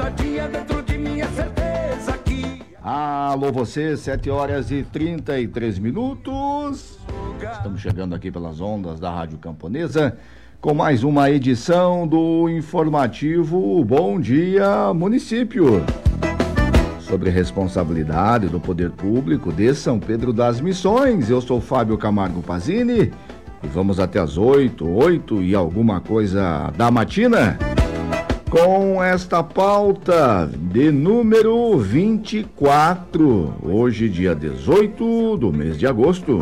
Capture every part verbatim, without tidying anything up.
cada dia dentro de mim é certeza que... Alô você, sete horas e trinta e três minutos. Estamos chegando aqui pelas ondas da Rádio Camponesa com mais uma edição do informativo Bom Dia Município, sobre responsabilidade do poder público de São Pedro das Missões. Eu sou Fábio Camargo Pazini e vamos até as oito, oito e alguma coisa da matina com esta pauta de número vinte e quatro, hoje dia dezoito do mês de agosto.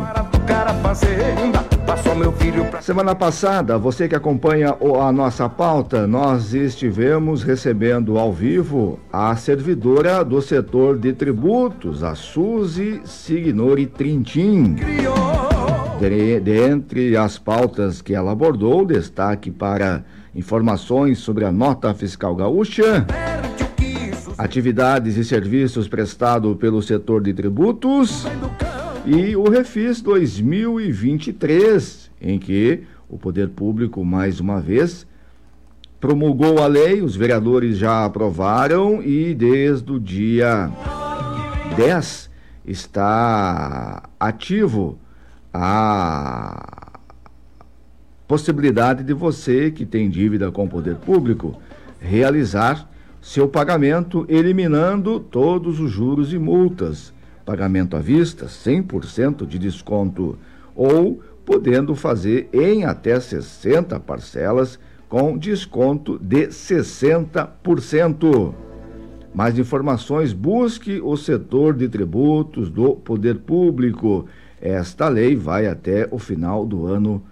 Semana passada, você que acompanha a nossa pauta, nós estivemos recebendo ao vivo a servidora do setor de tributos, a Suzy Signori Trintim. De, dentre as pautas que ela abordou, destaque para informações sobre a nota fiscal gaúcha, atividades e serviços prestados pelo setor de tributos e o Refis dois mil e vinte e três, em que o poder público, mais uma vez, promulgou a lei, os vereadores já aprovaram e desde o dia dez está ativo a possibilidade de você que tem dívida com o poder público realizar seu pagamento, eliminando todos os juros e multas, pagamento à vista, cem por cento de desconto, ou podendo fazer em até sessenta parcelas com desconto de sessenta por cento. Mais informações, busque o setor de tributos do poder público. Esta lei vai até o final do ano,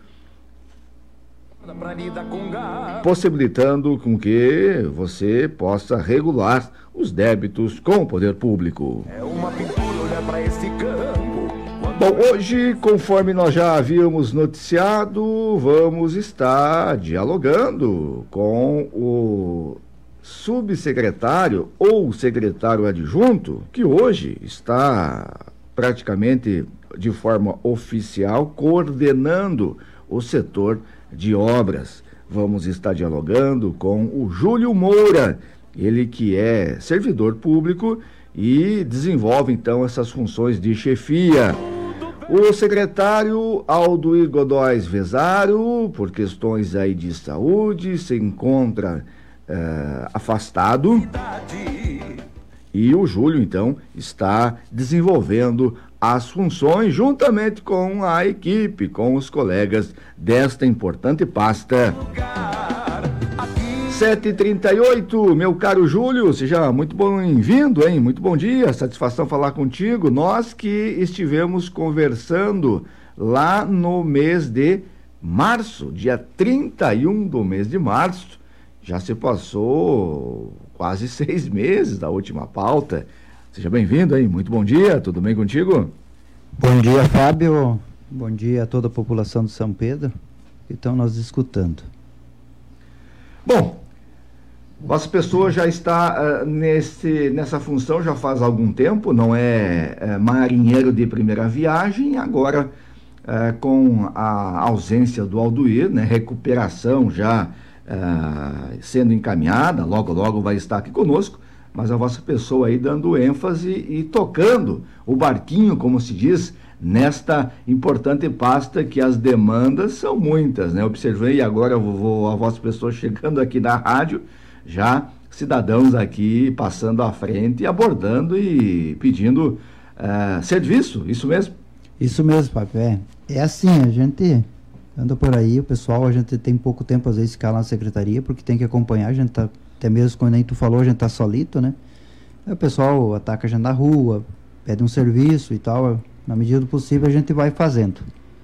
possibilitando com que você possa regular os débitos com o poder público. É uma pintura olhar para esse campo. Bom, hoje, conforme nós já havíamos noticiado, vamos estar dialogando com o subsecretário ou secretário adjunto, que hoje está praticamente de forma oficial coordenando o setor de obras. Vamos estar dialogando com o Júlio Moura, ele que é servidor público e desenvolve então essas funções de chefia. O secretário Aldoir Godóis Vezaro, por questões aí de saúde, se encontra uh, afastado, e o Júlio então está desenvolvendo as funções juntamente com a equipe, com os colegas desta importante pasta. sete e trinta e oito, meu caro Júlio, seja muito bem-vindo, hein? Muito bom dia, satisfação falar contigo. Nós que estivemos conversando lá no mês de março, dia trinta e um do mês de março, já se passou quase seis meses da última pauta. Seja bem-vindo, hein? Muito bom dia, tudo bem contigo? Bom dia, Fábio. Bom dia a toda a população de São Pedro que estão nos escutando. Bom, vossa pessoa já está uh, nesse, nessa função já faz algum tempo, não é, é marinheiro de primeira viagem, agora uh, com a ausência do Aldoir, né, recuperação já uh, sendo encaminhada, logo logo vai estar aqui conosco, mas a vossa pessoa aí dando ênfase e tocando o barquinho, como se diz, nesta importante pasta que as demandas são muitas, né? Observei agora eu vou, a vossa pessoa chegando aqui na rádio, já cidadãos aqui passando à frente, abordando e pedindo uh, serviço, isso mesmo? Isso mesmo, papai. É, é assim, a gente anda por aí, o pessoal, a gente tem pouco tempo às vezes ficar lá na secretaria, porque tem que acompanhar, a gente tá, até mesmo quando nem tu falou, a gente tá solito, né? Aí o pessoal ataca a gente na rua, pede um serviço e tal, na medida do possível a gente vai fazendo.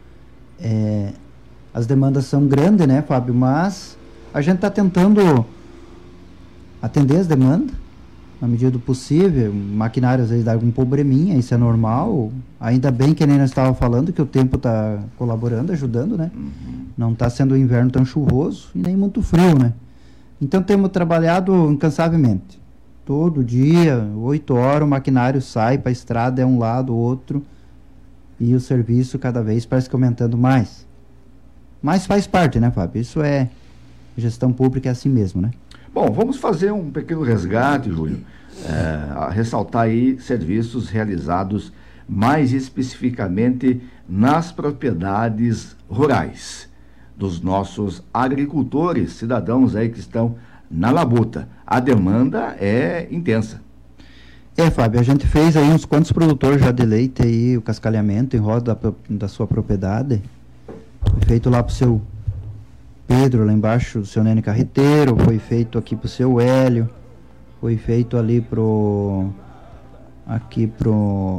É, as demandas são grandes, né, Fábio? Mas a gente tá tentando atender as demandas, na medida do possível. O maquinário às vezes dá algum probleminha, isso é normal. Ainda bem que nem nós estávamos falando, que o tempo está colaborando, ajudando, né? Uhum. Não está sendo um inverno tão chuvoso e nem muito frio, né? Então temos trabalhado incansavelmente. Todo dia, oito horas, o maquinário sai para a estrada, é um lado, outro, e o serviço cada vez parece que aumentando mais. Mas faz parte, né, Fábio? Isso é, gestão pública é assim mesmo, né? Bom, vamos fazer um pequeno resgate, Júlio, é, ressaltar aí serviços realizados mais especificamente nas propriedades rurais dos nossos agricultores, cidadãos aí que estão na labuta. A demanda é intensa. É, Fábio, a gente fez aí uns quantos produtores já de leite aí, o cascalhamento em roda da, da sua propriedade. Foi feito lá pro seu Pedro, lá embaixo, do seu Nene Carreteiro, foi feito aqui pro seu Hélio, foi feito ali pro... aqui pro...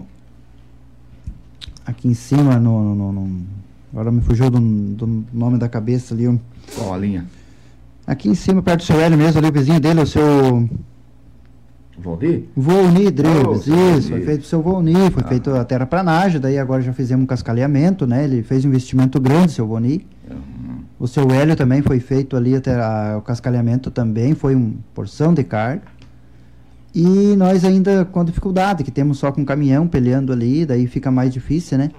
aqui em cima, no... no, no agora me fugiu do, do nome da cabeça ali. Um, Qual a linha? Aqui em cima, perto do seu Hélio mesmo, ali o vizinho dele, o seu... Volnir? Volnir Dreves, oh, isso, foi feito pro seu Volnir, foi ah. feito a terraplanagem, daí agora já fizemos um cascalhamento, né, ele fez um investimento grande, seu Volnir. Uhum. O seu Hélio também foi feito ali, até a, o cascalhamento também, foi uma porção de carga. E nós ainda com dificuldade, que temos só com caminhão peleando ali, daí fica mais difícil, né?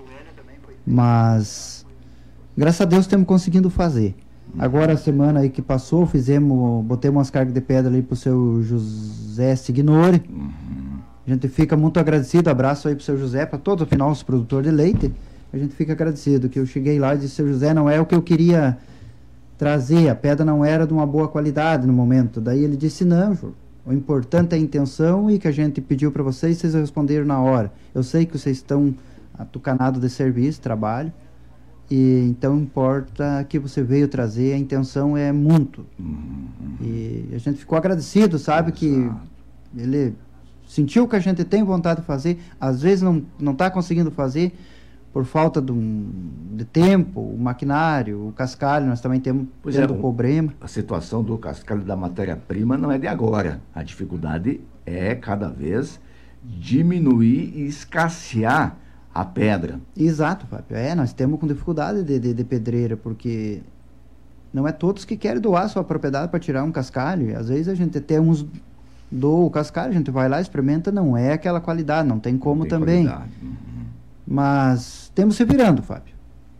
Mas, graças a Deus, estamos conseguindo fazer. Agora, a semana aí que passou, fizemos, botemos umas cargas de pedra ali pro seu José Signori. Uhum. A gente fica muito agradecido, abraço aí pro seu José, para todo o nosso produtor de leite. A gente fica agradecido, que eu cheguei lá e disse, seu José, não é o que eu queria trazer, a pedra não era de uma boa qualidade no momento. Daí ele disse, não, Júlio, o importante é a intenção e que a gente pediu para vocês, vocês responderam na hora. Eu sei que vocês estão atucanados de serviço, trabalho, e então importa que você veio trazer, a intenção é muito. Uhum. E a gente ficou agradecido, sabe, Exato. Que ele sentiu que a gente tem vontade de fazer, às vezes não não está conseguindo fazer por falta de, um, de tempo, o maquinário, o cascalho, nós também temos tendo é, problema. A situação do cascalho da matéria-prima não é de agora, a dificuldade é cada vez diminuir e escassear a pedra. Exato, Fábio. É, nós temos com dificuldade de, de, de pedreira, porque não é todos que querem doar sua propriedade para tirar um cascalho. Às vezes a gente tem uns doa o cascalho, a gente vai lá, experimenta, não é aquela qualidade, não tem como não tem também. Uhum. Mas temos se virando, Fábio.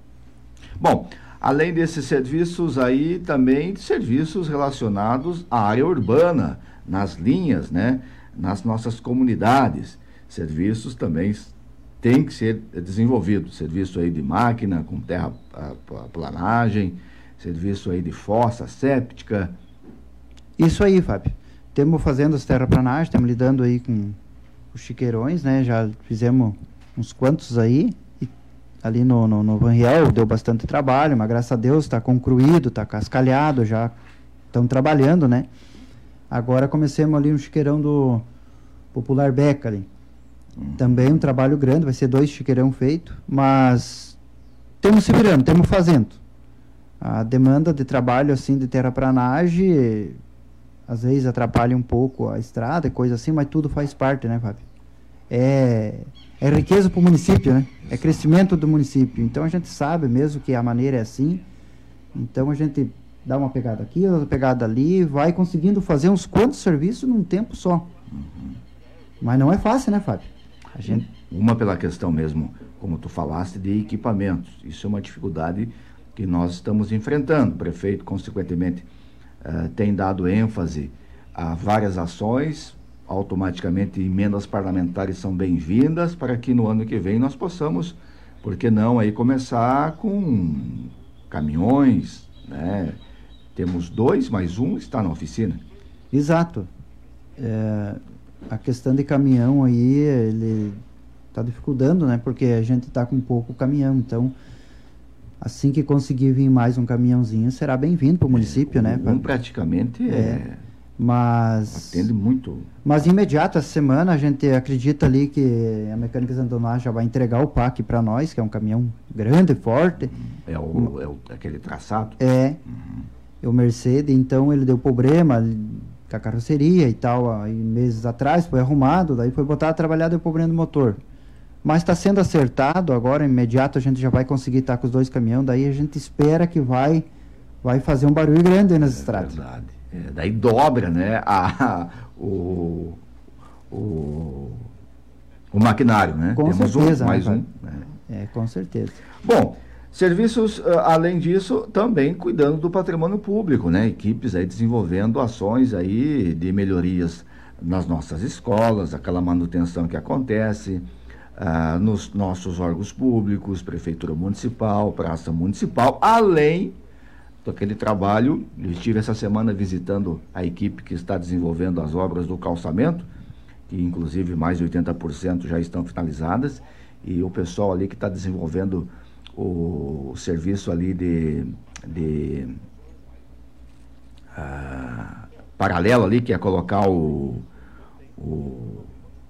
Bom, além desses serviços aí, também serviços relacionados à área urbana, nas linhas, né, nas nossas comunidades. Serviços também tem que ser desenvolvido, serviço aí de máquina com terraplanagem, serviço aí de fossa séptica. Isso aí, Fábio. Temos fazendo as terraplanagens, estamos lidando aí com os chiqueirões, né? Já fizemos uns quantos aí, e ali no, no, no Vanriel deu bastante trabalho, mas graças a Deus está concluído, está cascalhado, já estão trabalhando, né? Agora comecemos ali um chiqueirão do Popular Beca ali. Também um trabalho grande, vai ser dois chiqueirão feito, mas temos se virando, temos fazendo. A demanda de trabalho assim de terraplanagem às vezes atrapalha um pouco a estrada, coisa assim, mas tudo faz parte, né, Fábio? É, é riqueza para o município, né? É crescimento do município. Então a gente sabe mesmo que a maneira é assim. Então a gente dá uma pegada aqui, outra pegada ali, vai conseguindo fazer uns quantos serviços num tempo só. Uhum. Mas não é fácil, né, Fábio? A gente... Uma pela questão mesmo, como tu falaste, de equipamentos. Isso é uma dificuldade que nós estamos enfrentando. O prefeito, consequentemente, uh, tem dado ênfase a várias ações. Automaticamente, emendas parlamentares são bem-vindas para que no ano que vem nós possamos, por que não, aí começar com caminhões, né? Temos dois, mais um está na oficina. Exato. É... A questão de caminhão aí, ele está dificultando, né? Porque a gente está com pouco caminhão, então assim que conseguir vir mais um caminhãozinho, será bem-vindo para o município, é, né? Um praticamente é, é, mas atende muito. Mas imediato, essa semana, a gente acredita ali que a Mecânica Santo Tomás já vai entregar o P A C para nós, que é um caminhão grande, forte. É, o, é o, aquele traçado? É, uhum. É o Mercedes, então ele deu problema com a carroceria e tal, aí meses atrás, foi arrumado, daí foi botado a trabalhar, deu problema do motor. Mas está sendo acertado, agora, imediato, a gente já vai conseguir estar com os dois caminhões, daí a gente espera que vai, vai fazer um barulho grande aí nas é estradas. Verdade. É, daí dobra, né, a, a, o, o, o maquinário, né? Com Temos certeza. Um, mais né, um. Né? É, com certeza. Bom, Serviços, além disso, também cuidando do patrimônio público, né? Equipes aí desenvolvendo ações aí de melhorias nas nossas escolas, aquela manutenção que acontece ah, nos nossos órgãos públicos, prefeitura municipal, praça municipal, além daquele trabalho. Eu estive essa semana visitando a equipe que está desenvolvendo as obras do calçamento, que inclusive mais de oitenta por cento já estão finalizadas, e o pessoal ali que está desenvolvendo o serviço ali de, de uh, paralelo ali, que é colocar o, o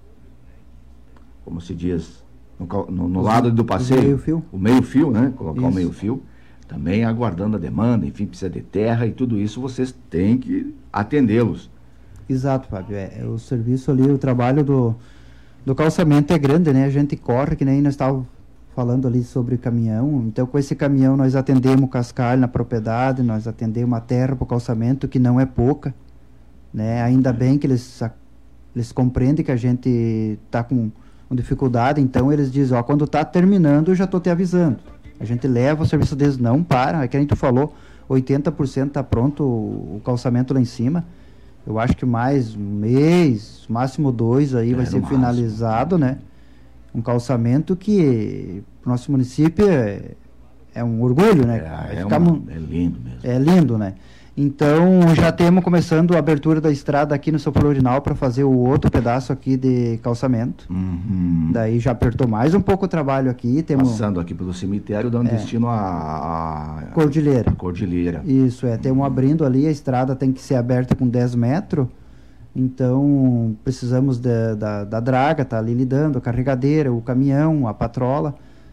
como se diz, no, no, no lado do passeio, o meio fio, o meio fio, né? Colocar isso. o meio fio, também aguardando a demanda, enfim, precisa de terra e tudo isso, vocês têm que atendê-los. Exato, Fábio, é, o serviço ali, o trabalho do, do calçamento é grande, né? A gente corre, que nem nós estávamos falando ali sobre caminhão. Então, com esse caminhão nós atendemos o cascalho na propriedade, nós atendemos a terra para o calçamento, que não é pouca, né? Ainda bem que eles, eles compreendem que a gente está com, com dificuldade, então eles dizem, ó, quando está terminando eu já estou te avisando. A gente leva o serviço deles, não para, é que a gente falou, oitenta por cento está pronto o, o calçamento lá em cima. Eu acho que mais um mês, máximo dois aí é, vai ser finalizado, né? Um calçamento que para o nosso município é, é um orgulho, né? É, é, uma, é lindo mesmo. É lindo, né? Então, já temos começando a abertura da estrada aqui no São Florinal para fazer o outro pedaço aqui de calçamento. Uhum. Daí já apertou mais um pouco o trabalho aqui. Temos, passando aqui pelo cemitério, dando é, destino à Cordilheira. Cordilheira. Isso, é. Temos abrindo ali, a estrada tem que ser aberta com dez metros. Então, precisamos de, da, da draga, tá ali lidando, a carregadeira, o caminhão, a patrola.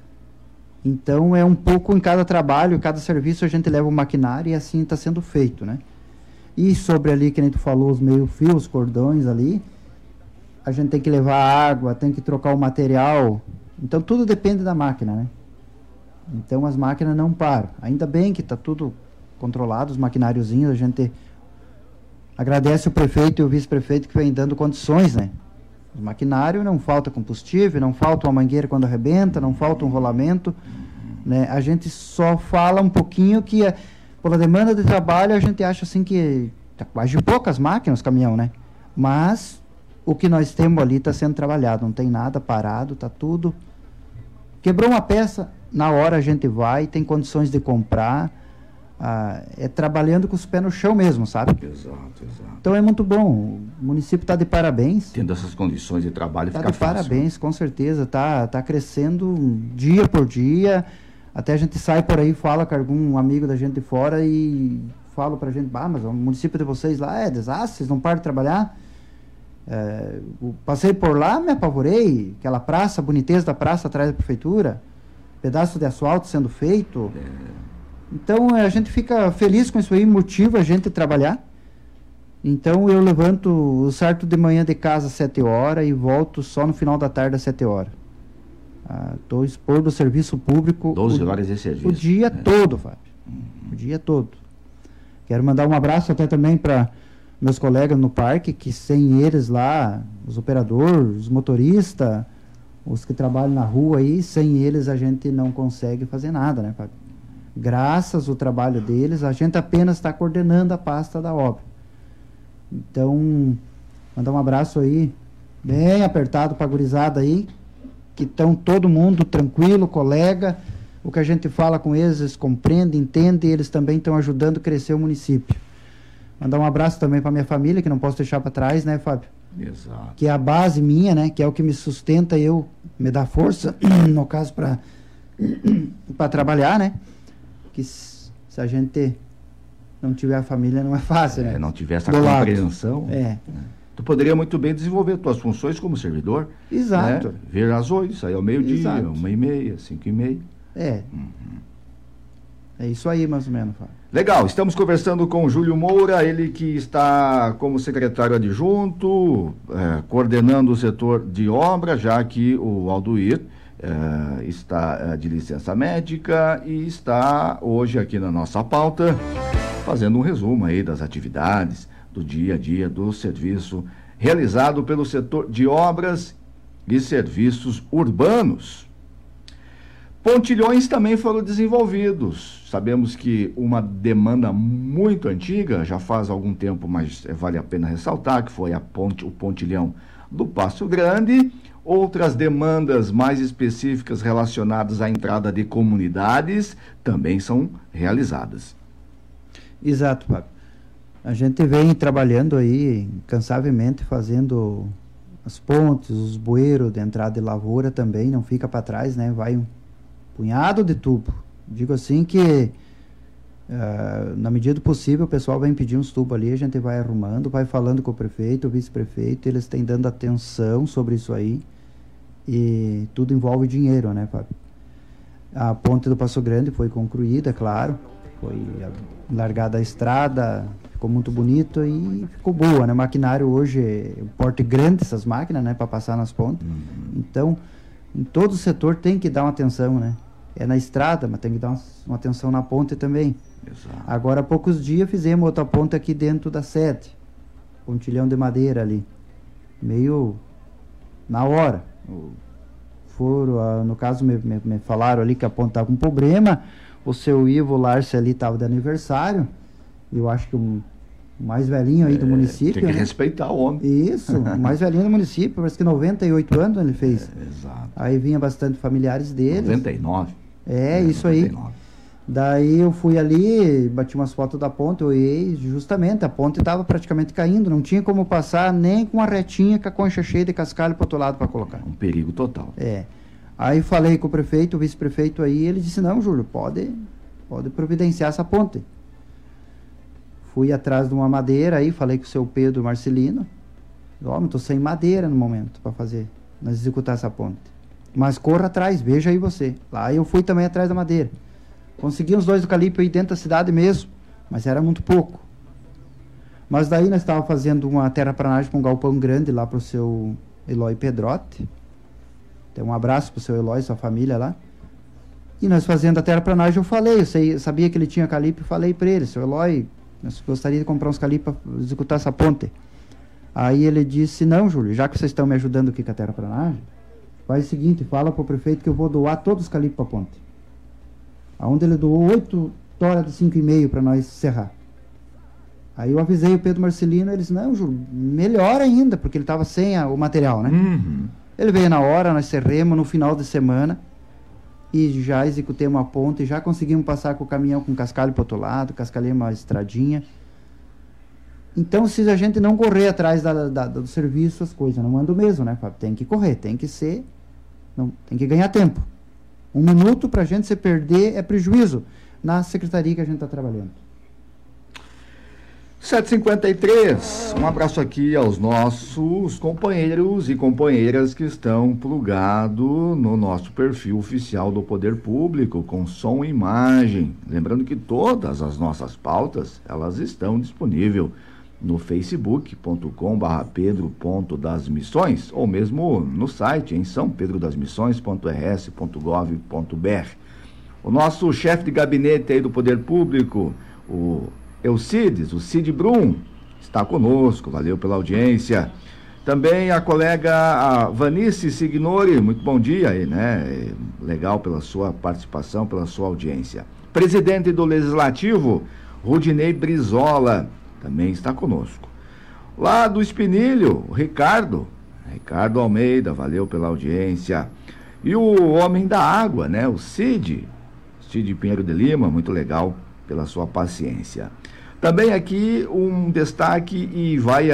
Então, é um pouco em cada trabalho, cada serviço a gente leva o maquinário e assim está sendo feito, né? E sobre ali, que a gente falou, os meio-fios, os cordões ali, a gente tem que levar água, tem que trocar o material. Então, tudo depende da máquina, né? Então, as máquinas não param. Ainda bem que está tudo controlado, os maquináriozinhos, a gente agradece o prefeito e o vice-prefeito que vem dando condições, né? O maquinário não falta combustível, não falta uma mangueira quando arrebenta, não falta um rolamento, né? A gente só fala um pouquinho que, pela demanda de trabalho, a gente acha assim que tá quase poucas máquinas, caminhão, né? Mas o que nós temos ali está sendo trabalhado, não tem nada parado, tá tudo. Quebrou uma peça, na hora a gente vai, tem condições de comprar. Ah, é trabalhando com os pés no chão mesmo, sabe? Exato, exato. Então é muito bom, o município está de parabéns. Tendo essas condições de trabalho, tá fica de fácil. Parabéns, com certeza, está tá crescendo dia por dia, até a gente sai por aí, fala com algum amigo da gente de fora e fala pra gente, bah, mas o município de vocês lá é desastre, vocês não param de trabalhar. É, passei por lá, me apavorei, aquela praça, a boniteza da praça atrás da prefeitura, pedaço de asfalto sendo feito. É. Então, a gente fica feliz com isso aí, motiva a gente a trabalhar. Então, eu levanto o certo de manhã de casa às sete horas e volto só no final da tarde às sete horas. Estou ah, expondo o serviço público. doze o, horas de serviço. O dia né? todo, Fábio. Uhum. O dia todo. Quero mandar um abraço até também para meus colegas no parque, que sem eles lá, os operadores, os motoristas, os que trabalham na rua aí, sem eles a gente não consegue fazer nada, né, Fábio? Graças ao trabalho deles, a gente apenas está coordenando a pasta da obra. Então, mandar um abraço aí, bem apertado para a gurizada aí, que estão todo mundo tranquilo, colega. O que a gente fala com eles, eles compreendem, entendem, e eles também estão ajudando a crescer o município. Mandar um abraço também para minha família, que não posso deixar para trás, né, Fábio? Exato. Que é a base minha, né, que é o que me sustenta, eu, me dá força, no caso, para para trabalhar, né? Que se a gente não tiver a família, não é fácil, é, né? Não tiver essa Do compreensão. lado. É. Né? Tu poderia muito bem desenvolver tuas funções como servidor. Exato. Né? Vir às oito, sair ao meio-dia, uma e meia, cinco e meia. É. Uhum. É isso aí, mais ou menos, Fábio. Legal, estamos conversando com o Júlio Moura, ele que está como secretário adjunto, é, coordenando o setor de obra, já que o Alduir Uh, está uh, de licença médica e está hoje aqui na nossa pauta fazendo um resumo aí das atividades do dia a dia do serviço realizado pelo setor de obras e serviços urbanos. Pontilhões também foram desenvolvidos. Sabemos que uma demanda muito antiga, já faz algum tempo, mas vale a pena ressaltar, que foi a ponte, o pontilhão do Passo Grande. Outras demandas mais específicas relacionadas à entrada de comunidades também são realizadas. Exato, Fábio. A gente vem trabalhando aí incansavelmente, fazendo as pontes, os bueiros de entrada de lavoura também, não fica para trás, né? Vai um punhado de tubo. Digo assim que, uh, na medida do possível, o pessoal vai pedir uns tubos ali, a gente vai arrumando, vai falando com o prefeito, o vice-prefeito, eles têm dando atenção sobre isso aí, e tudo envolve dinheiro, né, Fábio? A ponte do Passo Grande foi concluída, claro, foi largada a estrada, ficou muito bonito e ficou boa, né? O maquinário hoje é um porte grande, essas máquinas, né, para passar nas pontes. Uhum. Então, em todo o setor tem que dar uma atenção, né? É na estrada, mas tem que dar uma, uma atenção na ponte também. Exato. Agora, há poucos dias, fizemos outra ponte aqui dentro da sede. Pontilhão de madeira ali. Meio na hora. Foram, ah, no caso, me, me, me falaram ali que a ponte estava com problema. O seu Ivo Larce ali estava de aniversário. Eu acho que o mais velhinho aí é, do município. Tem que né? respeitar o homem. Isso, o mais velhinho do município, parece que noventa e oito anos ele fez. É, exato. Aí vinha bastante familiares dele. noventa e nove. É, é isso noventa e nove. Aí. Daí eu fui ali, bati umas fotos da ponte, eu olhei, justamente, a ponte estava praticamente caindo, não tinha como passar nem com uma retinha com a concha cheia de cascalho para outro lado para colocar. Um perigo total. É. Aí falei com o prefeito, o vice-prefeito aí, ele disse, não, Júlio, pode, pode providenciar essa ponte. Fui atrás de uma madeira aí, falei com o seu Pedro Marcelino. Ó, oh, estou sem madeira no momento para fazer, nós executar essa ponte. Mas corra atrás, veja aí você. Lá eu fui também atrás da madeira. Consegui uns dois eucaliptos aí dentro da cidade mesmo, mas era muito pouco. Mas daí nós estávamos fazendo uma terraplanagem com um galpão grande lá para o seu Eloy Pedrotti. Então um abraço para o seu Eloy e sua família lá. E nós fazendo a terraplanagem, eu falei, eu, sei, eu sabia que ele tinha calipo e falei para ele, seu Eloy, nós gostaria de comprar uns calipos para executar essa ponte. Aí ele disse, não, Júlio, já que vocês estão me ajudando aqui com a terraplanagem, faz o seguinte, fala para o prefeito que eu vou doar todos os calipos para a ponte. Aonde ele doou oito toras de cinco e meio para nós serrar. Aí eu avisei o Pedro Marcelino, ele disse, não, Júlio, melhor ainda, porque ele estava sem a, o material, né? Uhum. Ele veio na hora, nós serremos no final de semana e já executemos a ponte, e já conseguimos passar com o caminhão com cascalho para o outro lado, cascalhamos uma estradinha. Então, se a gente não correr atrás da, da, do serviço, as coisas não andam mesmo, né, Fábio? Tem que correr, tem que ser, não, tem que ganhar tempo. Um minuto para a gente se perder é prejuízo na secretaria que a gente está trabalhando. sete e cinquenta e três, um abraço aqui aos nossos companheiros e companheiras que estão plugados no nosso perfil oficial do Poder Público, com som e imagem. Lembrando que todas as nossas pautas, elas estão disponíveis no facebook ponto com barra pedro ponto das missões ou mesmo no site em são pedro das missões ponto r s ponto gov ponto b r. O nosso chefe de gabinete aí do Poder Público, o Eucides, o Cid Brum, está conosco, valeu pela audiência. Também a colega a Vanice Signori, muito bom dia aí, né? Legal pela sua participação, pela sua audiência. Presidente do Legislativo, Rudinei Brizola, também está conosco. Lá do Espinilho, o Ricardo, Ricardo Almeida, valeu pela audiência. E o homem da água, né? O Cid, Cid Pinheiro de Lima, muito legal pela sua paciência. Também aqui um destaque e vai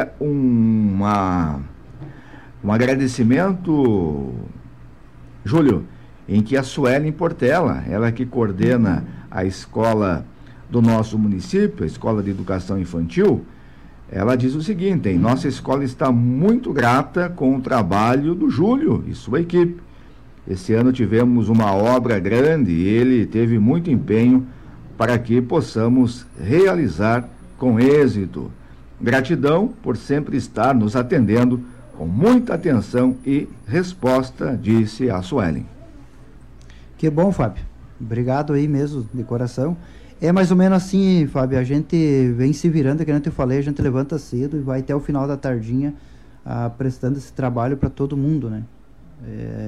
uma, um agradecimento, Júlio, em que a Suelen Portela, ela que coordena a escola do nosso município, a Escola de Educação Infantil, ela diz o seguinte, hein, nossa escola está muito grata com o trabalho do Júlio e sua equipe. Esse ano tivemos uma obra grande e ele teve muito empenho para que possamos realizar com êxito. Gratidão por sempre estar nos atendendo com muita atenção e resposta, disse a Suelen. Que bom, Fábio. Obrigado aí mesmo, de coração. É mais ou menos assim, Fábio, a gente vem se virando, que eu te falei, a gente levanta cedo e vai até o final da tardinha ah, prestando esse trabalho para todo mundo, né? É,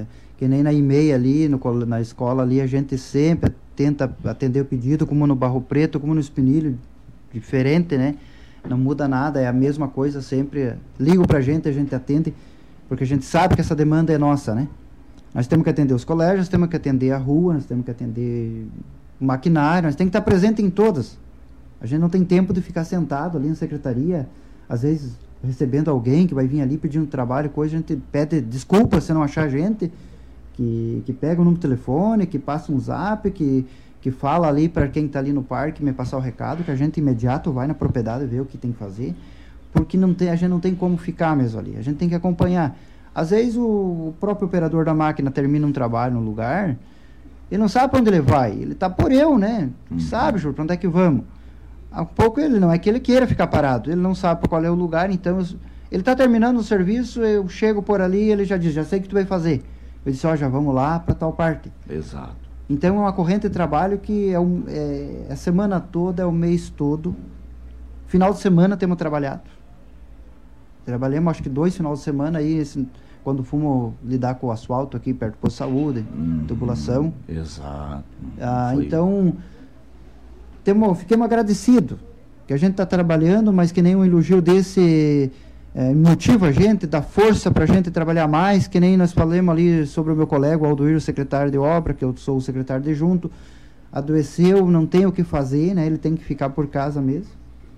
que nem na E M E I ali, no, na escola ali, a gente sempre tenta atender o pedido, como no Barro Preto, como no Espinilho, diferente, né? Não muda nada, é a mesma coisa sempre. Ligam pra gente, a gente atende, porque a gente sabe que essa demanda é nossa, né? Nós temos que atender os colégios, nós temos que atender a rua, nós temos que atender o maquinário, nós temos que estar presente em todas. A gente não tem tempo de ficar sentado ali na secretaria, às vezes recebendo alguém que vai vir ali pedindo trabalho, coisa, a gente pede desculpa se não achar gente, que, que pega o número de telefone, que passa um zap, que, que fala ali para quem está ali no parque, me passar o recado, que a gente imediato vai na propriedade ver o que tem que fazer, porque não tem, a gente não tem como ficar mesmo ali, a gente tem que acompanhar. Às vezes o, o próprio operador da máquina termina um trabalho no lugar, ele não sabe para onde ele vai, ele está por eu, né? Uhum. Sabe, Júlio, para onde é que vamos? Há um pouco ele, não é que ele queira ficar parado, ele não sabe qual é o lugar, então eu, ele está terminando o serviço, eu chego por ali, ele já diz, já sei o que tu vai fazer. Eu disse, ó, oh, já vamos lá para tal parte. Exato. Então é uma corrente de trabalho que é, um, é a semana toda, é o mês todo. Final de semana temos trabalhado. Trabalhamos acho que dois finais de semana aí, esse, quando fomos lidar com o asfalto aqui perto do posto de saúde, hum, tubulação. Exato. Ah, então, temos, fiquemos agradecidos que a gente está trabalhando, mas que nem um elogio desse é, motiva a gente, dá força para a gente trabalhar mais, que nem nós falamos ali sobre o meu colega, o Aldoir, o secretário de obra, que eu sou o secretário de junto, adoeceu, não tem o que fazer, né? Ele tem que ficar por casa mesmo,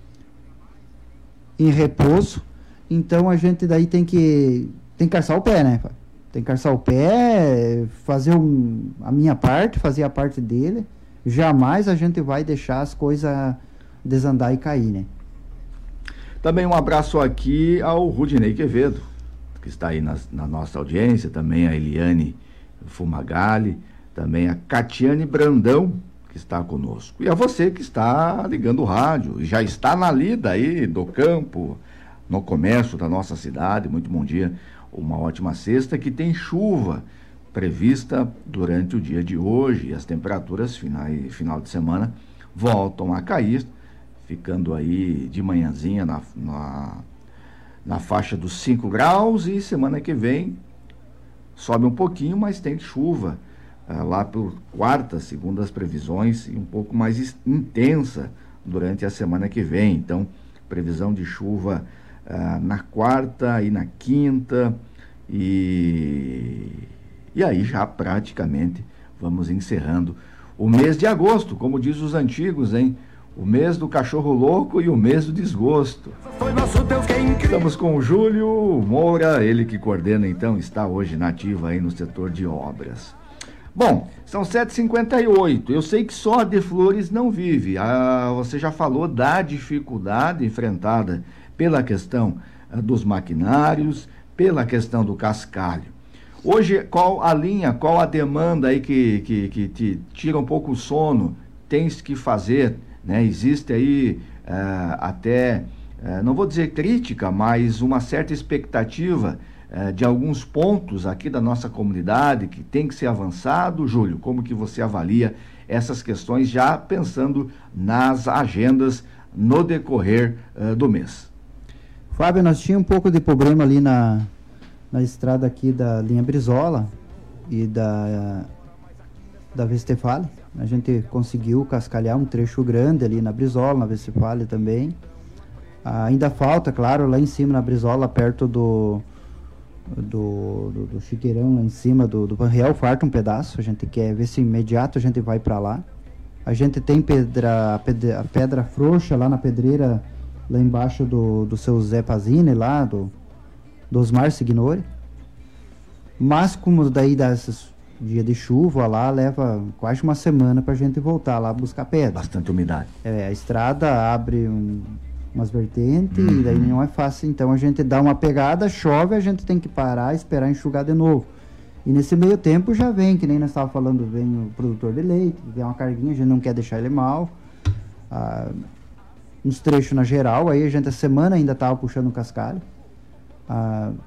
em repouso. Então a gente daí tem que tem que calçar o pé, né? Tem que calçar o pé, fazer um, a minha parte, fazer a parte dele. Jamais a gente vai deixar as coisas desandar e cair, né? Também um abraço aqui ao Rudinei Quevedo, que está aí na, na nossa audiência, também a Eliane Fumagalli, também a Catiane Brandão, que está conosco. E a você que está ligando o rádio, já está na lida aí do campo, no comércio da nossa cidade. Muito bom dia, uma ótima sexta, que tem chuva prevista durante o dia de hoje, e as temperaturas final, final de semana voltam a cair, ficando aí de manhãzinha na, na, na faixa dos cinco graus, e semana que vem sobe um pouquinho, mas tem chuva ah, lá por quarta, segundo as previsões, e um pouco mais intensa durante a semana que vem. Então, previsão de chuva ah, na quarta e na quinta, e, e aí já praticamente vamos encerrando o mês de agosto, como diz os antigos, hein? O mês do cachorro louco e o mês do desgosto. Estamos com o Júlio Moura, ele que coordena, então, está hoje na ativa aí no setor de obras. Bom, são sete e cinquenta e oito, eu sei que só a De Flores não vive. Ah, você já falou da dificuldade enfrentada pela questão ah, dos maquinários, pela questão do cascalho. Hoje, qual a linha, qual a demanda aí que, que, que te tira um pouco o sono, tens que fazer? Né? Existe aí uh, até, uh, não vou dizer crítica, mas uma certa expectativa uh, de alguns pontos aqui da nossa comunidade que tem que ser avançado. Júlio, como que você avalia essas questões, já pensando nas agendas no decorrer uh, do mês? Fábio, nós tínhamos um pouco de problema ali na, na estrada aqui da linha Brizola e da, da Vestefale. A gente conseguiu cascalhar um trecho grande ali na Brizola, na Vestefale também. Ah, ainda falta, claro, lá em cima na Brizola, perto do, do, do, do Chiqueirão, lá em cima do, do Panreal, falta um pedaço. A gente quer ver se imediato a gente vai para lá. A gente tem pedra, pedra, pedra frouxa lá na pedreira, lá embaixo do, do seu Zé Pazini, lá do, do Osmar Signori. Mas como daí dessas dia de chuva lá, leva quase uma semana pra gente voltar lá buscar pedra. Bastante umidade. É, a estrada abre um, umas vertentes, uhum. E daí não é fácil, então a gente dá uma pegada, chove, a gente tem que parar, esperar enxugar de novo. E nesse meio tempo já vem, que nem nós estávamos falando, vem o produtor de leite, vem uma carguinha, a gente não quer deixar ele mal. Ah, uns trechos na geral, aí a gente a semana ainda estava puxando o cascalho. Ah,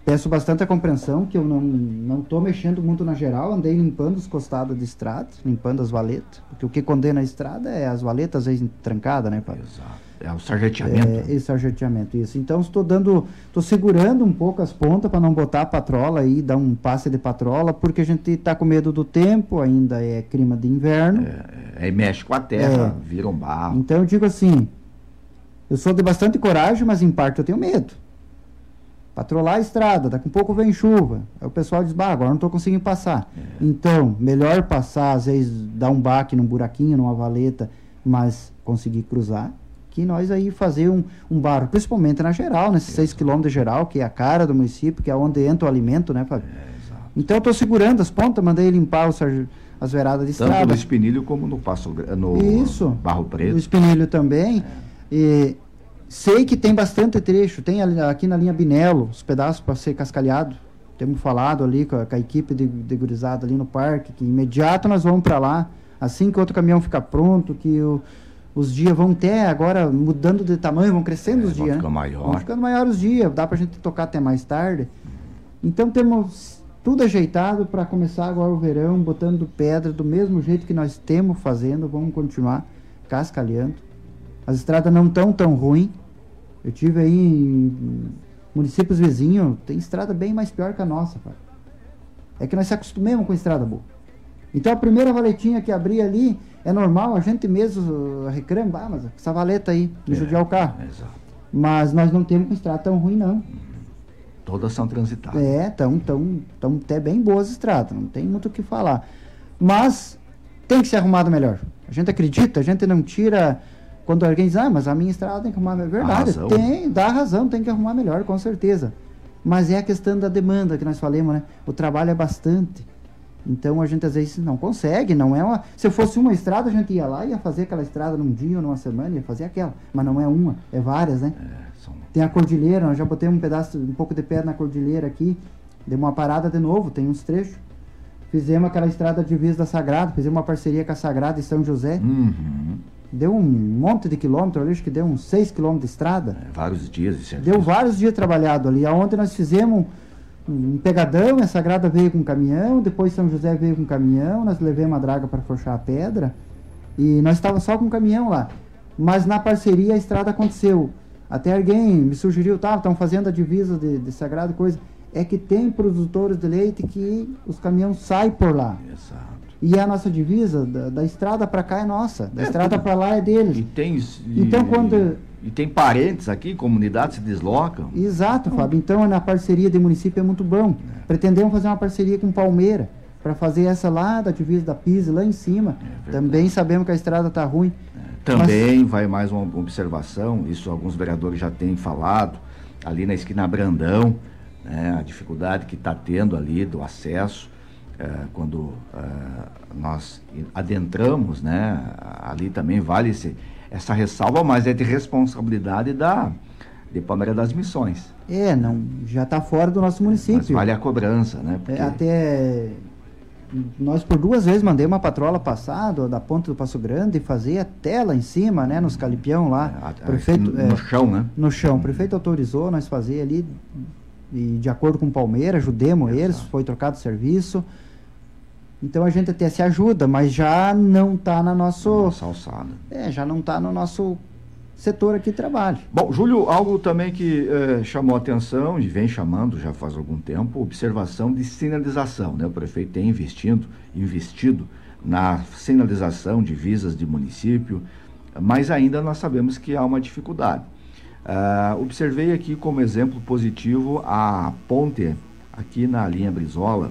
peço bastante a compreensão que eu não não estou mexendo muito na geral, andei limpando os costados de estrada, limpando as valetas, porque o que condena a estrada é as valetas às vezes trancadas, né, Fábio? Exato. É o sarjeteamento. É, esse sarjeteamento, isso. Então estou dando, estou segurando um pouco as pontas para não botar a patrola aí, dar um passe de patrola, porque a gente está com medo do tempo, ainda é clima de inverno. É, aí mexe com a terra, é. Vira um barro. Então eu digo assim, eu sou de bastante coragem, mas em parte eu tenho medo. Patrolar a estrada, daqui a pouco vem chuva. Aí o pessoal diz, bah, agora não estou conseguindo passar. É. Então, melhor passar, às vezes dar um baque num buraquinho, numa valeta, mas conseguir cruzar, que nós aí fazer um, um barro, principalmente na geral, nesses seis quilômetros de geral, que é a cara do município, que é onde entra o alimento, né, Fábio? É, então eu estou segurando as pontas, mandei limpar os, as veradas de Tanto estrada. Tanto no espinilho como no passo no Isso, Barro Preto. No espinilho também. É. E sei que tem bastante trecho, tem ali, aqui na linha Binelo, os pedaços para ser cascalhado. Temos falado ali com a, com a equipe de, de gurizada ali no parque, que imediato nós vamos para lá, assim que outro caminhão ficar pronto, que o os dias vão até agora mudando de tamanho, vão crescendo é, os dias, né? Maior. Vão ficando maiores os dias, dá pra gente tocar até mais tarde. Então temos tudo ajeitado para começar agora o verão, botando pedra do mesmo jeito que nós temos fazendo, vamos continuar cascalhando. As estradas não estão tão ruins. Eu tive aí em municípios vizinhos, tem estrada bem mais pior que a nossa, pai. É que nós se acostumamos com estrada boa. Então a primeira valetinha que abri ali, é normal, a gente mesmo reclama, ah, mas essa valeta aí, me judiar o carro. Exato. Mas nós não temos com estrada tão ruim, não. Todas são transitáveis. É, estão tão, tão até bem boas estradas, não tem muito o que falar. Mas tem que ser arrumado melhor. A gente acredita, a gente não tira... Quando alguém diz, ah, mas a minha estrada tem que arrumar melhor. Verdade, tem, dá razão, tem que arrumar melhor, com certeza. Mas é a questão da demanda que nós falamos, né? O trabalho é bastante. Então a gente às vezes não consegue, não é uma... Se fosse uma estrada, a gente ia lá e ia fazer aquela estrada num dia ou numa semana, ia fazer aquela. Mas não é uma, é várias, né? É, são... Tem a cordilheira, nós já botei um pedaço, um pouco de pedra na cordilheira aqui, deu uma parada de novo, tem uns trechos. Fizemos aquela estrada de divisa da Sagrada, fizemos uma parceria com a Sagrada e São José. Uhum. Deu um monte de quilômetros ali, acho que deu uns seis quilômetros de estrada. É, vários dias, certo? Deu vários dias trabalhado ali. Aonde nós fizemos um pegadão, a Sagrada veio com caminhão, depois São José veio com caminhão, nós levamos a draga para forchar a pedra e nós estávamos só com caminhão lá. Mas na parceria a estrada aconteceu. Até alguém me sugeriu, tá, estão fazendo a divisa de, de Sagrada, coisa. É que tem produtores de leite que os caminhões saem por lá. Exato. E a nossa divisa, da, da estrada para cá é nossa, da é, estrada para lá é deles. E tem, então, e, quando... e tem parentes aqui, comunidades se deslocam. Exato, então... Fábio. Então, na parceria de município é muito bom. É. Pretendemos fazer uma parceria com Palmeira, para fazer essa lá da divisa da Pisa, lá em cima. É também sabemos que a estrada está ruim. É. Também Mas... vai mais uma observação, isso alguns vereadores já têm falado, ali na esquina Brandão, né, a dificuldade que está tendo ali do acesso. Uh, quando uh, nós adentramos, né, ali também vale esse, essa ressalva, mas é de responsabilidade da de Palmeira das Missões. É, não, já está fora do nosso município. Mas vale a cobrança, né? Porque... É, até nós por duas vezes mandei uma patrola passar do, da ponta do Passo Grande e fazer até lá em cima, né, nos calipião lá. É, a, prefeito, no, é, no chão, né? No chão. O prefeito autorizou nós fazer ali, e de acordo com o Palmeira, ajudemos Exato. Eles, foi trocado o serviço. Então a gente até se ajuda, mas já não está na nosso, nossa alçada. É, já não está no nosso setor aqui de trabalho. Bom, Júlio, algo também que eh, chamou a atenção e vem chamando já faz algum tempo, observação de sinalização, né? O prefeito tem investindo, investido na sinalização de vias de município, mas ainda nós sabemos que há uma dificuldade. Uh, observei aqui como exemplo positivo a ponte aqui na linha Brizola,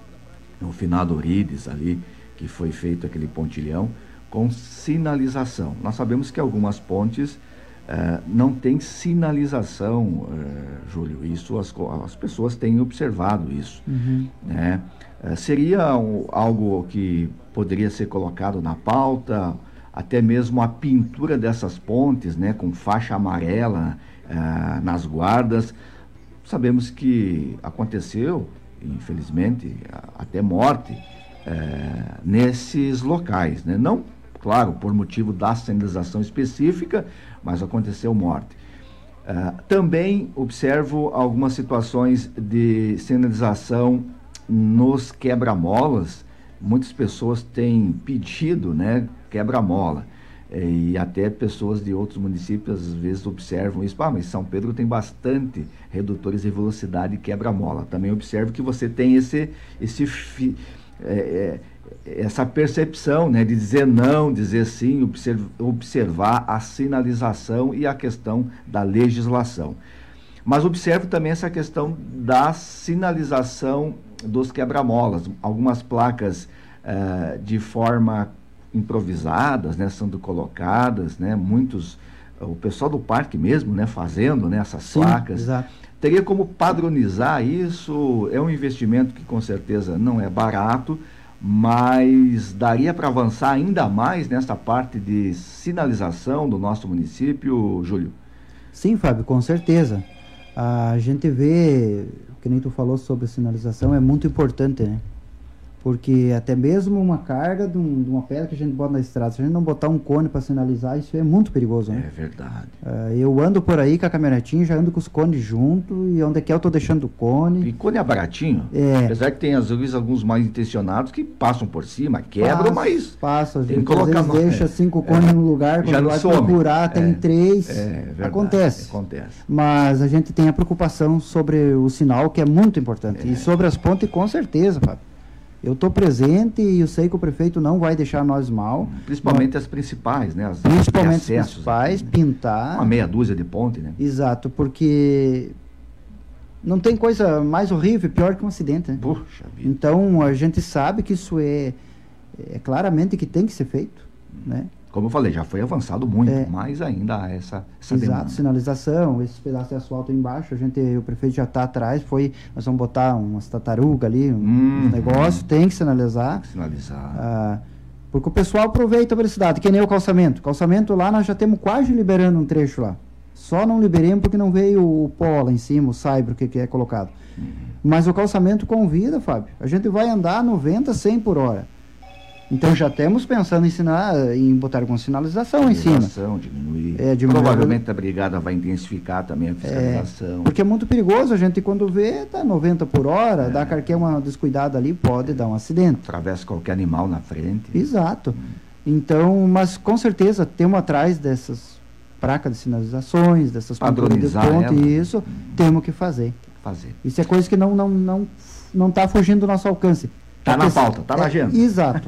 no finado Orides ali, que foi feito aquele pontilhão com sinalização. Nós sabemos que algumas pontes uh, não têm sinalização, uh, Júlio, isso as, as pessoas têm observado isso. Uhum. Né? Uh, seria um, algo que poderia ser colocado na pauta, até mesmo a pintura dessas pontes, né, com faixa amarela uh, nas guardas. Sabemos que aconteceu, infelizmente, até morte é, nesses locais, né? Não, claro, por motivo da sinalização específica, mas aconteceu morte. Uh, também observo algumas situações de sinalização nos quebra-molas. Muitas pessoas têm pedido, né, quebra-mola. E até pessoas de outros municípios às vezes observam isso. Ah, mas São Pedro tem bastante redutores de velocidade e quebra-mola. Também observo que você tem esse, esse fi, é, é, essa percepção, né, de dizer não, dizer sim, observ, observar a sinalização e a questão da legislação. Mas observo também essa questão da sinalização dos quebra-molas. Algumas placas uh, de forma improvisadas, né, sendo colocadas, né, muitos, o pessoal do parque mesmo, né, fazendo, né, essas Sim, placas. Exato. Teria como padronizar isso? É um investimento que com certeza não é barato, mas daria para avançar ainda mais nessa parte de sinalização do nosso município, Júlio? Sim, Fábio, com certeza. A gente vê, que nem tu falou sobre sinalização, é muito importante, né? Porque até mesmo uma carga de, um, de uma pedra que a gente bota na estrada, se a gente não botar um cone para sinalizar, isso é muito perigoso, né? É verdade. Uh, eu ando por aí com a caminhonetinha, já ando com os cones junto, e onde quer eu tô deixando o cone. E cone é baratinho? É. Apesar que tem às vezes alguns mal intencionados que passam por cima, quebram, passa, mas... Passa, às tem vezes, que colocar às vezes no... deixa cinco cones é. no lugar, quando vai procurar tem é. três, é, verdade, acontece. acontece. Mas a gente tem a preocupação sobre o sinal, que é muito importante. É. E sobre as pontes, com certeza, Fábio. Eu estou presente e eu sei que o prefeito não vai deixar nós mal. Principalmente mas, as principais, né? As principalmente as principais, aqui, pintar. Uma meia dúzia de ponte, né? Exato, porque não tem coisa mais horrível e pior que um acidente, né? Puxa vida. Então, a gente sabe que isso é, é claramente que tem que ser feito, né? Como eu falei, já foi avançado muito, é. mas ainda há essa, essa Exato, demanda. Sinalização, esses pedaços de asfalto embaixo, a gente, o prefeito já está atrás, foi, nós vamos botar umas tartarugas ali, um hum, negócio, tem que sinalizar. Tem que sinalizar. Ah, porque o pessoal aproveita a velocidade, que nem o calçamento. Calçamento lá, nós já temos quase liberando um trecho lá. Só não liberemos porque não veio o pó lá em cima, o saibro que, que é colocado. Uhum. Mas o calçamento convida, Fábio. A gente vai andar noventa, cem por hora. Então já estamos pensando em, ensinar, em botar alguma sinalização em cima. Diminuir. É, diminuir. Provavelmente a brigada vai intensificar também a fiscalização. É, porque é muito perigoso, a gente quando vê, tá noventa por hora, é. dá qualquer uma descuidada ali, pode dar um acidente. Atravessa qualquer animal na frente. Exato. Hum. Então, mas com certeza temos atrás dessas placas de sinalizações, dessas padronizar de ponto, ela. Isso, hum. temos que fazer. fazer. Isso é coisa que não não não não está fugindo do nosso alcance. Está na pauta, está na agenda. É, exato.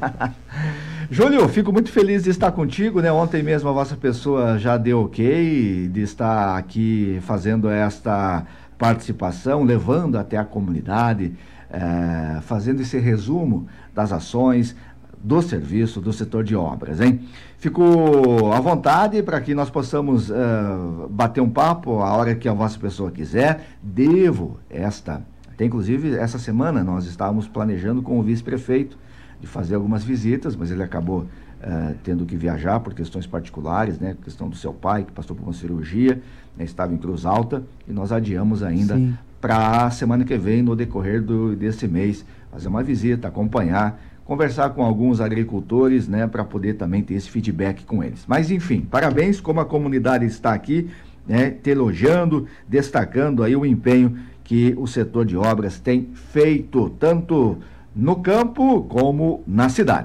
Júlio, fico muito feliz de estar contigo, né? Ontem mesmo a vossa pessoa já deu ok de estar aqui fazendo esta participação, levando até a comunidade, é, fazendo esse resumo das ações, do serviço, do setor de obras, hein? Fico à vontade para que nós possamos uh, bater um papo a hora que a vossa pessoa quiser. Devo esta... Até, inclusive, essa semana nós estávamos planejando com o vice-prefeito de fazer algumas visitas, mas ele acabou uh, tendo que viajar por questões particulares, né? Questão do seu pai, que passou por uma cirurgia, né? Estava em Cruz Alta, e nós adiamos ainda para a semana que vem, no decorrer do, desse mês, fazer uma visita, acompanhar, conversar com alguns agricultores, né? Para poder também ter esse feedback com eles. Mas, enfim, parabéns, como a comunidade está aqui, né? Te elogiando, destacando aí o empenho que o setor de obras tem feito, tanto no campo como na cidade.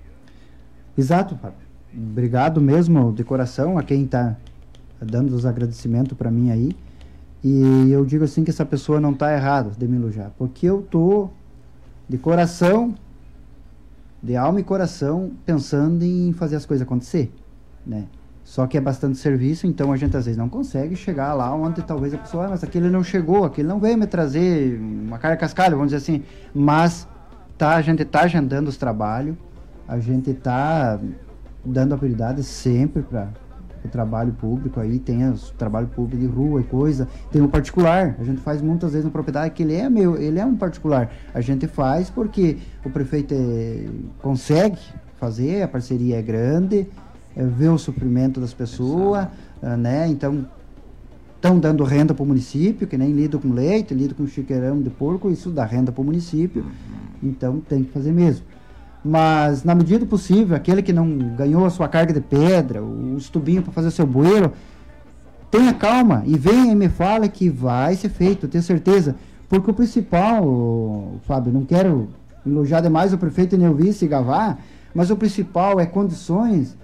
Exato, Fábio. Obrigado mesmo, de coração, a quem está dando os agradecimentos para mim aí. E eu digo assim que essa pessoa não está errada de me elogiar, porque eu estou de coração, de alma e coração, pensando em fazer as coisas acontecer, né? Só que é bastante serviço, então a gente às vezes não consegue chegar lá onde talvez a pessoa, ah, mas aquele não chegou, aquele não veio me trazer uma carga cascalho, vamos dizer assim. Mas tá, a gente está agendando os trabalhos, a gente está dando a prioridade sempre para o trabalho público, aí tem o trabalho público de rua e coisa, tem o particular, a gente faz muitas vezes na propriedade que ele é meu, ele é um particular, a gente faz porque o prefeito é, consegue fazer, a parceria é grande, é, ver o suprimento das pessoas, uh, né? Então, estão dando renda para o município, que nem lido com leite, lido com chiqueirão de porco, isso dá renda para o município, então tem que fazer mesmo. Mas, na medida do possível, aquele que não ganhou a sua carga de pedra, os tubinhos para fazer o seu bueiro, tenha calma e venha e me fale que vai ser feito, eu tenho certeza. Porque o principal, Fábio, não quero elogiar demais o prefeito Neuvice Gavá, mas o principal é condições,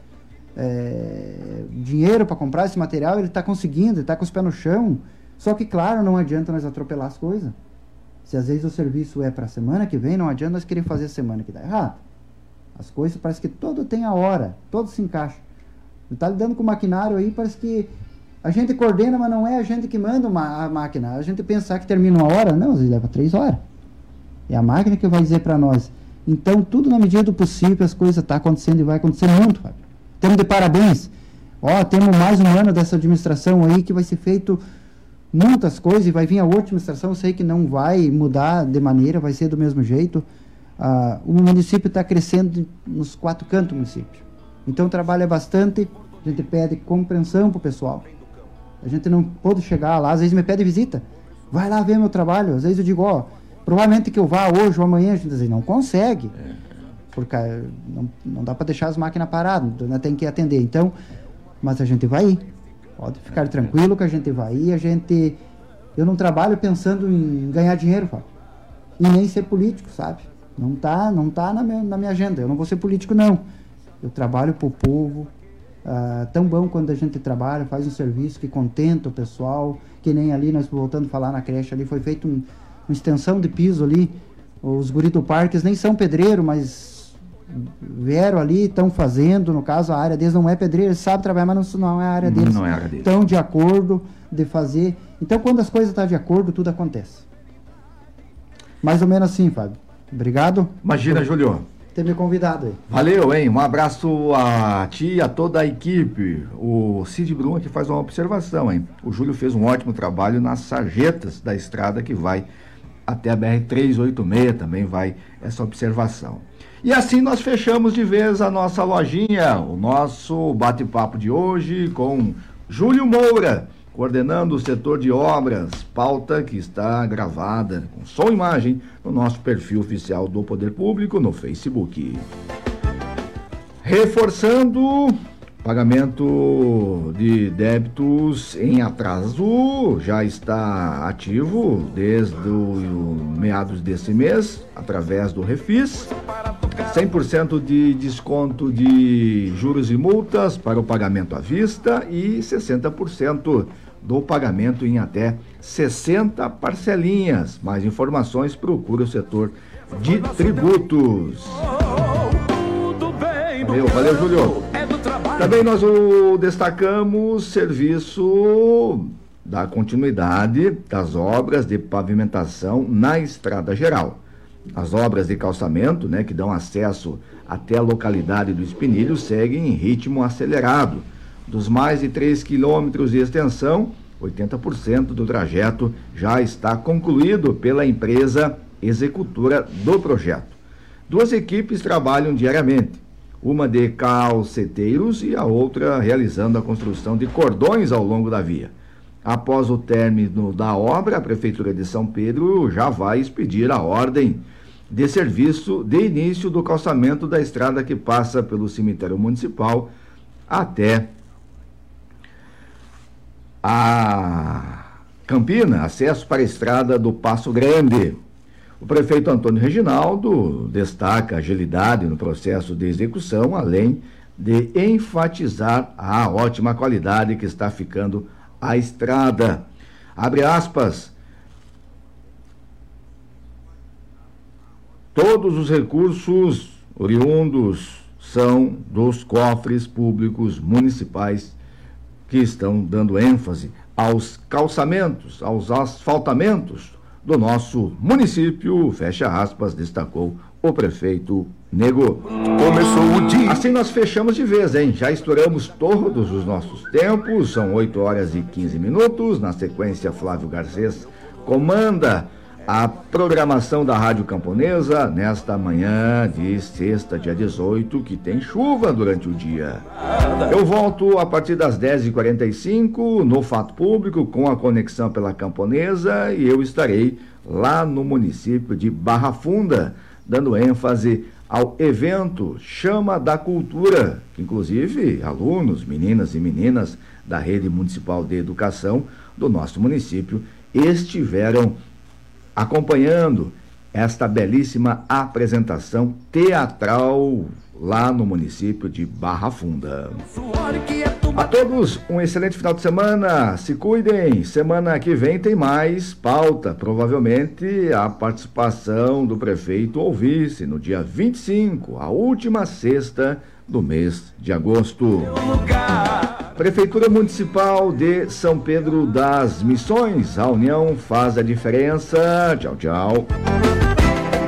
é, dinheiro para comprar esse material, ele está conseguindo, ele está com os pés no chão. Só que, claro, não adianta nós atropelar as coisas. Se às vezes o serviço é para a semana que vem, não adianta nós querer fazer semana que dá errado. As coisas parece que todo tem a hora, todo se encaixa. Está lidando com o maquinário aí, parece que a gente coordena, mas não é a gente que manda uma, a máquina. A gente pensar que termina uma hora, não, às vezes leva três horas. É a máquina que vai dizer para nós. Então, tudo na medida do possível, as coisas estão tá acontecendo e vai acontecer muito, Fábio. Temos de parabéns. Ó, temos mais um ano dessa administração aí que vai ser feito muitas coisas e vai vir a outra administração. Eu sei que não vai mudar de maneira, vai ser do mesmo jeito. Ah, o município está crescendo nos quatro cantos do município. Então, trabalha bastante. A gente pede compreensão para o pessoal. A gente não pode chegar lá, às vezes me pede visita. Vai lá ver meu trabalho. Às vezes eu digo, ó, provavelmente que eu vá hoje ou amanhã. A gente diz, não consegue. Porque não, não dá para deixar as máquinas paradas, então tem que atender. Então, mas a gente vai ir. Pode ficar tranquilo que a gente vai ir. A gente, eu não trabalho pensando em ganhar dinheiro, Fábio. E nem ser político, sabe? Não tá, não tá na minha, na minha agenda. Eu não vou ser político, não. Eu trabalho pro povo. Uh, tão bom quando a gente trabalha, faz um serviço que contenta o pessoal, que nem ali, nós voltando a falar na creche ali, foi feito um, uma extensão de piso ali, os guris do Parques nem são pedreiro, mas vieram ali, estão fazendo, no caso a área deles não é pedreiro, eles sabem trabalhar, mas não, não é a área deles, não é a área deles. Estão de acordo de fazer, então quando as coisas estão de acordo, tudo acontece. Mais ou menos assim, Fábio. Obrigado. Imagina, Júlio. Ter me convidado aí. Valeu, hein? Um abraço a ti e a toda a equipe. O Cid Brum aqui faz uma observação, hein? O Júlio fez um ótimo trabalho nas sarjetas da estrada que vai até a B R trezentos e oitenta e seis, também vai essa observação. E assim nós fechamos de vez a nossa lojinha, o nosso bate-papo de hoje com Júlio Moura, coordenando o setor de obras, pauta que está gravada com som e imagem no nosso perfil oficial do Poder Público no Facebook. Reforçando, pagamento de débitos em atraso já está ativo desde o meados desse mês, através do Refis. cem por cento de desconto de juros e multas para o pagamento à vista e sessenta por cento do pagamento em até sessenta parcelinhas. Mais informações, procure o setor de tributos. Valeu, valeu, Júlio. Também nós o destacamos serviço da continuidade das obras de pavimentação na Estrada Geral. As obras de calçamento, né, que dão acesso até a localidade do Espinilho, seguem em ritmo acelerado. Dos mais de três quilômetros de extensão, oitenta por cento do trajeto já está concluído pela empresa executora do projeto. Duas equipes trabalham diariamente, uma de calceteiros e a outra realizando a construção de cordões ao longo da via. Após o término da obra, a Prefeitura de São Pedro já vai expedir a ordem de serviço de início do calçamento da estrada que passa pelo cemitério municipal até a Campina, acesso para a estrada do Passo Grande. O prefeito Antônio Reginaldo destaca agilidade no processo de execução, além de enfatizar a ótima qualidade que está ficando a estrada. Abre aspas. Todos os recursos oriundos são dos cofres públicos municipais que estão dando ênfase aos calçamentos, aos asfaltamentos do nosso município, fecha aspas, destacou o prefeito Nego. Começou o dia. Assim nós fechamos de vez, hein? Já estouramos todos os nossos tempos, são oito horas e quinze minutos. Na sequência, Flávio Garcês comanda a programação da Rádio Camponesa nesta manhã de sexta, dia dezoito, que tem chuva durante o dia. Eu volto a partir das dez e quarenta e cinco no Fato Público com a conexão pela Camponesa e eu estarei lá no município de Barra Funda, dando ênfase ao evento Chama da Cultura, que inclusive alunos, meninas e meninas da Rede Municipal de Educação do nosso município estiveram acompanhando esta belíssima apresentação teatral lá no município de Barra Funda. A todos um excelente final de semana, se cuidem, semana que vem tem mais pauta, provavelmente a participação do prefeito ou vice no dia vinte e cinco, a última sexta do mês de agosto. Prefeitura Municipal de São Pedro das Missões, a união faz a diferença. Tchau, tchau.